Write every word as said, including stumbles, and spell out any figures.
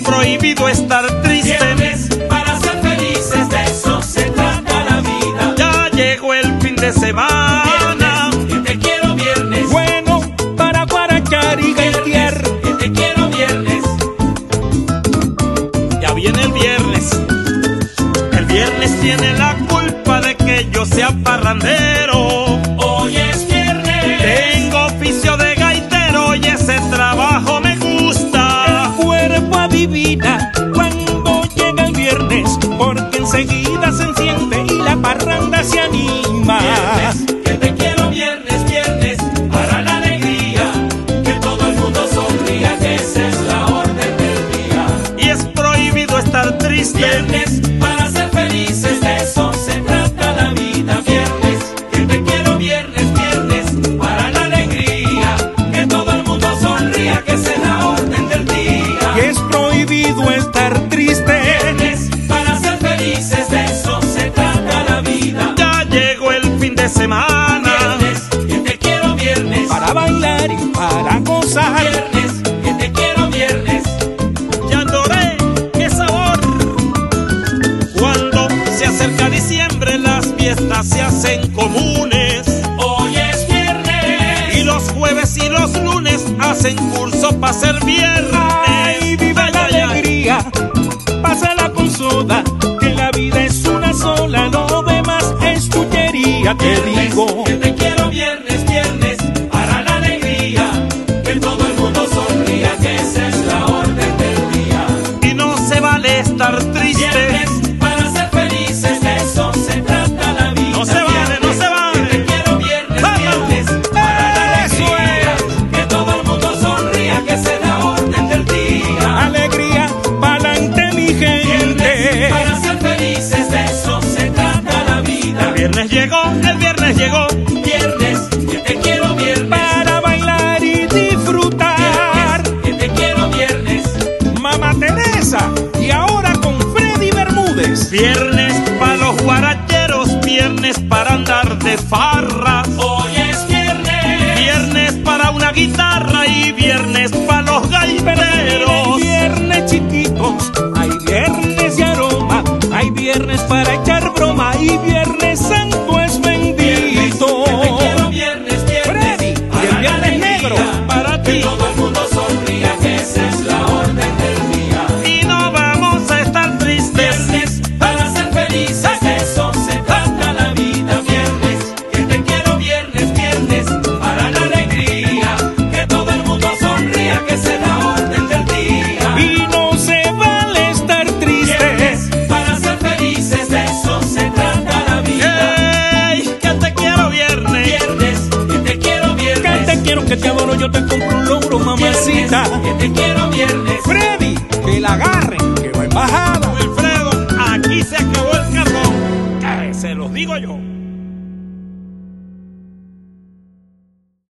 prohibido estar triste. Viernes para ser felices, de eso se trata la vida. Ya llegó el fin de semana. Viernes, que te quiero viernes. Bueno para guarachar y gaitear. Que te quiero viernes. Ya viene el viernes. El viernes tiene la culpa de que yo sea parrandero. Hoy es viernes. Tengo oficio de gaitero y ese trabajo me gusta. El cuerpo adivina cuando llega el viernes, porque enseguida se enciende y la parranda se anima. Viernes, que te quiero viernes, viernes, para la alegría, que todo el mundo sonría, que esa es la orden del día. Y es prohibido estar triste. Viernes para ser felices, de eso se trata la vida. Viernes, que te quiero viernes, viernes, para la alegría, que todo el mundo sonría, que esa es la orden del día. Y es prohibido estar triste. Viernes para ser felices, de eso se trata la vida. Ya llegó el fin de semana. Viernes, que te quiero viernes. Para bailar y para gozar. Viernes, que te quiero viernes. Yandoré, qué sabor. Cuando se acerca diciembre, las fiestas se hacen comunes. Hoy es viernes. Y los jueves y los lunes hacen curso para ser viernes. Ay, viva la alegría, pásala con soda, que la vida es una sola, lo demás es chuchería. Te digo, Que te quiero viernes, viernes, para la alegría, que todo el mundo sonría, que esa es la orden del día. Y no se vale estar triste. Viernes para ser felices, de eso se trata la vida. No se vale, no se vale. Que te quiero viernes, ¡Vamos! viernes, para la Eso alegría, que todo el mundo sonría, que esa es la orden del día. alegría, pa'lante mi Viernes gente. para ser felices, de eso se trata la vida. El viernes llegó, el viernes llegó. Viernes, que te quiero viernes. Para bailar y disfrutar. Viernes, que te quiero viernes. Mamá Teresa, y ahora con Freddy Bermúdez. Viernes para los guaracheros, viernes para andar de farra. Hoy es viernes. Viernes para una guitarra y viernes para los Hay gaiteros. viernes chiquitos, hay viernes de aroma, hay viernes para echar broma y viernes santo es bendito. Que te quiero viernes, viernes. Freddy, y el para la viernes alegría, negro para que ti. todo el mundo sonría, que esa es la orden del día. Y no vamos a estar tristes. Viernes para ser felices, de eso se trata la vida. Viernes, que te quiero viernes, viernes, para la alegría, que todo el mundo sonría, que esa es la orden del día. Y no se vale estar triste. Viernes para ser felices, de eso se trata la vida. ¡Ey! Que te quiero viernes. Viernes, que te quiero Que viernes. te quiero, que te adoro, yo te compro un logro, mamacita. Viernes, que te quiero viernes. Freddy.